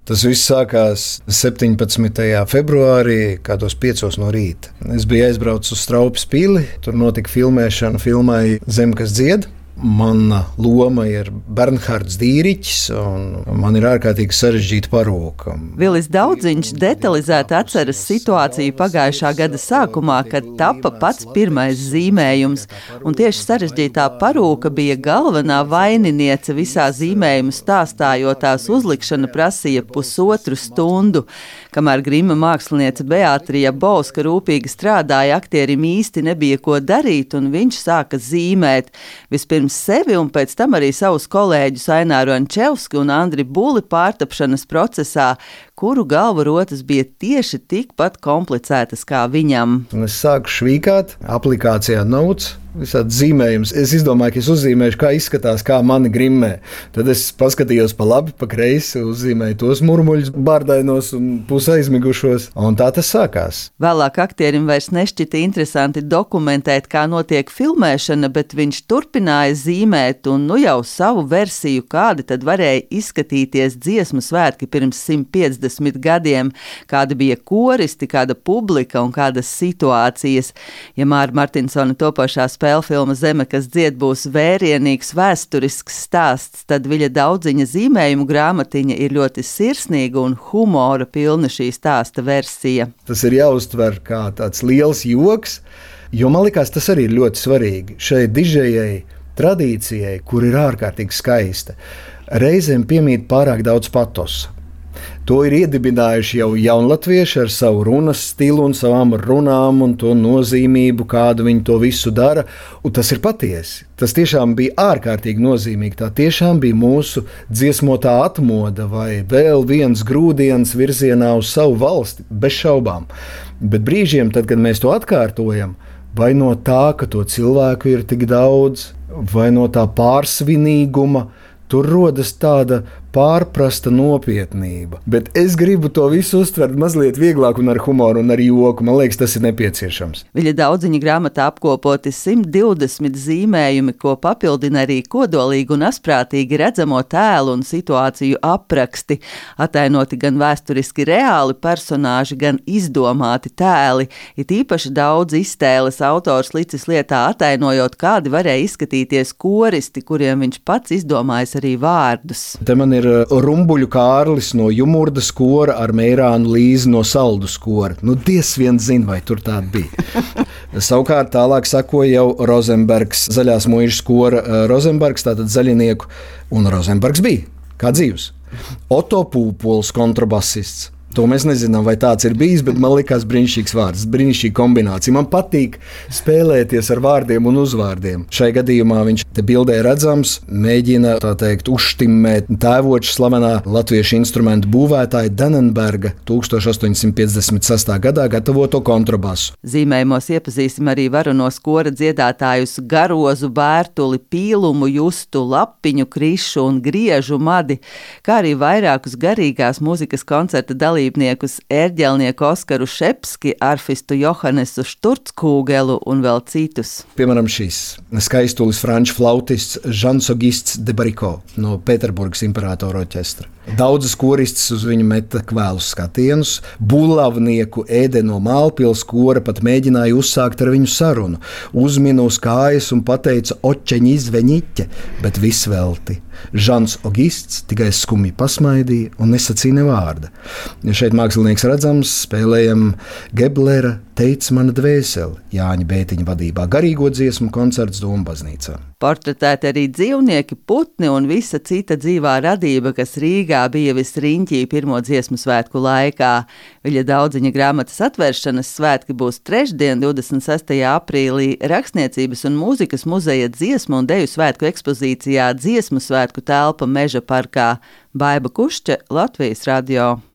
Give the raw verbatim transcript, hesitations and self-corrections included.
Tas viss sākās septiņpadsmitajā februārī, kādos piecos no rīta. Es biju aizbraucis uz Straupes pili, tur notika filmēšana filmai Zeme, kas dzied. Mana loma ir Bernhards Dīriķis, un man ir ārkārtīgi sarežģīta parūka. Vilis Daudziņš detalizēti atceras situāciju pagājušā gada sākumā, kad tapa pats pirmais zīmējums, un tieši sarežģītā parūka bija galvenā vaininiece visā zīmējuma stāstā, jo tās uzlikšana prasīja pusotru stundu. Kamēr grima māksliniece Beatrija Bauska rūpīgi strādāja, aktierim īsti nebija ko darīt, un viņš sāka zīmēt. Vispirms sevi un pēc tam arī savus kolēģus Aināru Ančevski un Andri Buli pārtapšanas procesā, kuru galvu rotas bija tieši tikpat komplicētas kā viņam. Un es sāku švīkāt aplikācijā Notes. Visādi zīmējums. Es izdomāju, ka es uzzīmēšu, kā izskatās, kā mani grimmē. Tad es paskatījos pa labi, pa kreisi, uzzīmēju tos murmuļus bārdainos un pusaizmigušos, un tā tas sākās. Vēlāk aktierim vairs nešķita interesanti dokumentēt, kā notiek filmēšana, bet viņš turpināja zīmēt un nu jau savu versiju, kādi tad varēja izskatīties dziesmu svētki pirms simt piecdesmit gadiem, kāda bija koristi, kāda publika un kādas situācijas. Ja Māra Martinsona topošā spēlē filma Zeme, kas dzied, būs vērienīgs vēsturisks stāsts, tad Viļa Daudziņa zīmējumu grāmatiņa ir ļoti sirsnīga un humora pilna šī stāsta versija. Tas ir jāuztver kā tāds liels joks, jo man likās tas arī ir ļoti svarīgi šai dižējai tradīcijai, kur ir ārkārtīgi skaista. Reizēm piemīt pārāk daudz patosa. To ir iedibinājuši jau jaunlatvieši ar savu runas stilu un savām runām un to nozīmību, kādu viņi to visu dara, un tas ir patiesi. Tas tiešām bija ārkārtīgi nozīmīgi. Tā tiešām bija mūsu dziesmotā atmoda vai vēl viens grūdienis virzienā uz savu valsti, bez šaubām. Bet brīžiem, tad, kad mēs to atkārtojam, vai no tā, ka to cilvēku ir tik daudz, vai no tā pārsvinīguma, tur rodas tāda pārprasta nopietnība. Bet es gribu to visu uztvert mazliet vieglāk un ar humoru un ar joku. Man liekas, tas ir nepieciešams. Viļa Daudziņa grāmatā apkopoti simt divdesmit zīmējumi, ko papildina arī kodolīgi un asprātīgi redzamo tēlu un situāciju apraksti. Atainoti gan vēsturiski reāli personāži, gan izdomāti tēli. It īpaši daudz iztēles autors licis lietā atainojot, kādi varēja izskatīties koristi, kuriem viņš pats izdomājis arī vārdus. Te man ir Rumbuļu Kārlis no Jumurdas kora ar Meirānu Līzi no Saldus kora. Nu, diez vien zin, vai tur tāda bija. Savukārt tālāk sakoja jau Rozenbergs, Zaļās muižas kora Rozenbergs, tātad zaļinieku, un Rozenbergs bija, kā dzīvs. Oto Pūpols, kontrabasists. To mēs nezinām, vai tāds ir bijis, bet man likās brīnišķīgs vārds, brīnišķīga kombinācija. Man patīk spēlēties ar vārdiem un uzvārdiem. Šai gadījumā viņš te bildē redzams, mēģina, tā teikt, uzštimmēt tēvoča slavenā latviešu instrumentu būvētāja Danenberga tūkstoš astoņsimt piecdesmit sestā gadā gatavoto kontrabasu. Zīmējumos iepazīsim arī varonos kora dziedātājus Garozu, Bērtuli, Pīlumu, Justu, Lapiņu, Krišu un Griežu Madi, kā arī vairākus garīgās mūzikas koncerta dalībniekus. Ērģelnieku Oskaru Šepski, arfistu Johannesu Šturckūgelu un vēl citus. Piemēram šis skaistulis franču flautists Žans Augists de Bariko no Pēterburgas imperatora orķestra. Daudzas koristas uz viņu meta kvēlus skatienus, bulavnieku Ēde no Mālpils kora pat mēģināja uzsākt ar viņu sarunu, uzmina uz kājas un pateica očeņi izveņiķe, bet viss velti. Žans Augists tikai skumji pasmaidīja un nesacīja ne vārda. Šeit mākslinieks redzams, spēlējam Geblera Teic mana dvēseli, Jāņa Bētiņa vadībā, garīgo dziesmu koncerts Dombaznīcā. Portretēti arī dzīvnieki, putni un visa cita dzīvā radība, kas Rīgā bija visriņķī pirmo dziesmu svētku laikā. Viļa Daudziņa grāmatas atvēršanas svētki būs trešdien, divdesmit sestajā aprīlī, Rakstniecības un mūzikas muzeja dziesmu un deju svētku ekspozīcijā Dziesmu svētku telpa Meža parkā. Baiba Kušķe, Latvijas radio.